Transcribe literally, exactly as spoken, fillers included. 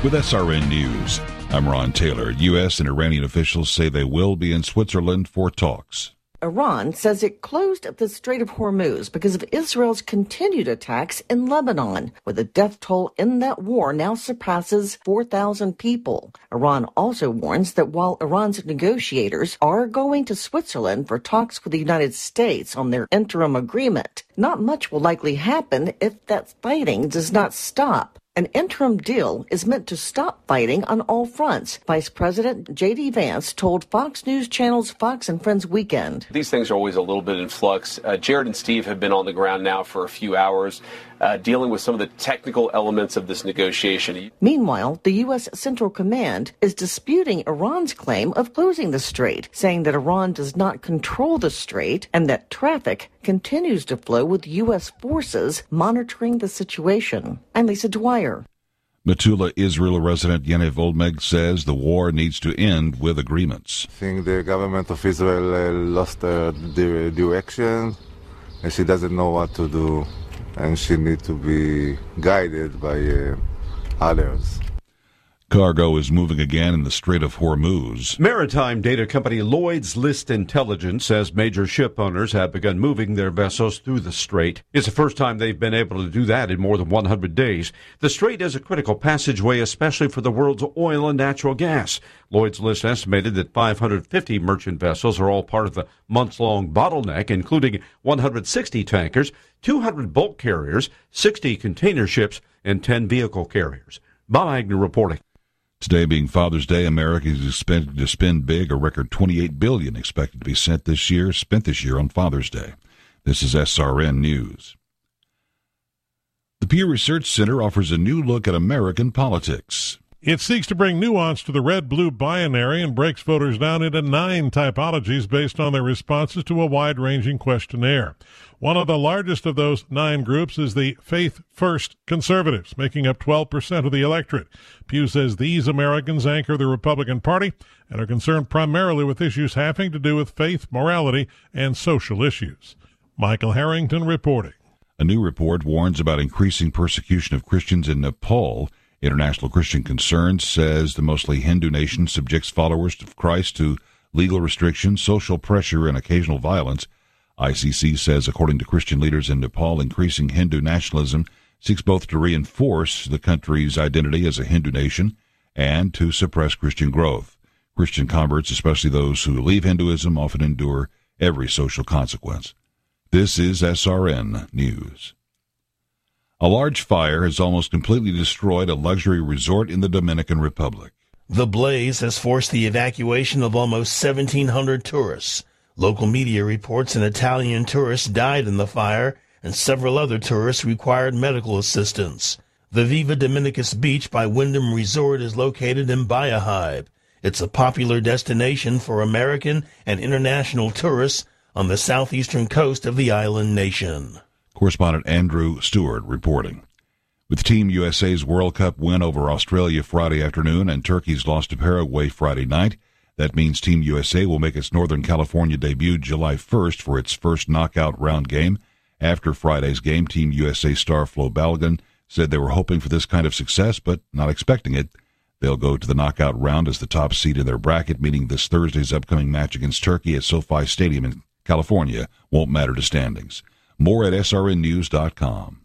With S R N News, I'm Ron Taylor. U S and Iranian officials say they will be in Switzerland for talks. Iran says it closed the Strait of Hormuz because of Israel's continued attacks in Lebanon, where the death toll in that war now surpasses four thousand people. Iran also warns that while Iran's negotiators are going to Switzerland for talks with the United States on their interim agreement, not much will likely happen if that fighting does not stop. An interim deal is meant to stop fighting on all fronts, Vice President J D. Vance told Fox News Channel's Fox and Friends Weekend. These things are always a little bit in flux. Uh, Jared and Steve have been on the ground now for a few hours, uh, dealing with some of the technical elements of this negotiation. Meanwhile, the U S. Central Command is disputing Iran's claim of closing the strait, saying that Iran does not control the strait and that traffic continues to flow with U S forces monitoring the situation. I'm Lisa Dwyer. Metula, Israel resident Yenev Olmeg says the war needs to end with agreements. I think the government of Israel uh, lost uh, the direction, and she doesn't know what to do, and she needs to be guided by uh, others. Cargo is moving again in the Strait of Hormuz. Maritime data company Lloyd's List Intelligence says major ship owners have begun moving their vessels through the strait. It's the first time they've been able to do that in more than one hundred days. The strait is a critical passageway, especially for the world's oil and natural gas. Lloyd's List estimated that five hundred fifty merchant vessels are all part of the months-long bottleneck, including one hundred sixty tankers, two hundred bulk carriers, sixty container ships, and ten vehicle carriers. Bob Agnew reporting. Today being Father's Day, America is expected to spend big. A record twenty-eight billion dollars expected to be sent this year, spent this year on Father's Day. This is S R N News. The Pew Research Center offers a new look at American politics. It seeks to bring nuance to the red-blue binary and breaks voters down into nine typologies based on their responses to a wide-ranging questionnaire. One of the largest of those nine groups is the Faith First conservatives, making up twelve percent of the electorate. Pew says these Americans anchor the Republican Party and are concerned primarily with issues having to do with faith, morality, and social issues. Michael Harrington reporting. A new report warns about increasing persecution of Christians in Nepal. International Christian Concerns says the mostly Hindu nation subjects followers of Christ to legal restrictions, social pressure, and occasional violence. I C C says, according to Christian leaders in Nepal, increasing Hindu nationalism seeks both to reinforce the country's identity as a Hindu nation and to suppress Christian growth. Christian converts, especially those who leave Hinduism, often endure every social consequence. This is S R N News. A large fire has almost completely destroyed a luxury resort in the Dominican Republic. The blaze has forced the evacuation of almost seventeen hundred tourists. Local media reports an Italian tourist died in the fire, and several other tourists required medical assistance. The Viva Dominicus Beach by Wyndham Resort is located in Bayahibe. It's a popular destination for American and international tourists on the southeastern coast of the island nation. Correspondent Andrew Stewart reporting. With Team U S A's World Cup win over Australia Friday afternoon and Turkey's loss to Paraguay Friday night, that means Team U S A will make its Northern California debut July first for its first knockout round game. After Friday's game, Team U S A star Flo Balogun said they were hoping for this kind of success, but not expecting it. They'll go to the knockout round as the top seed in their bracket, meaning this Thursday's upcoming match against Turkey at SoFi Stadium in California won't matter to standings. More at S R N news dot com.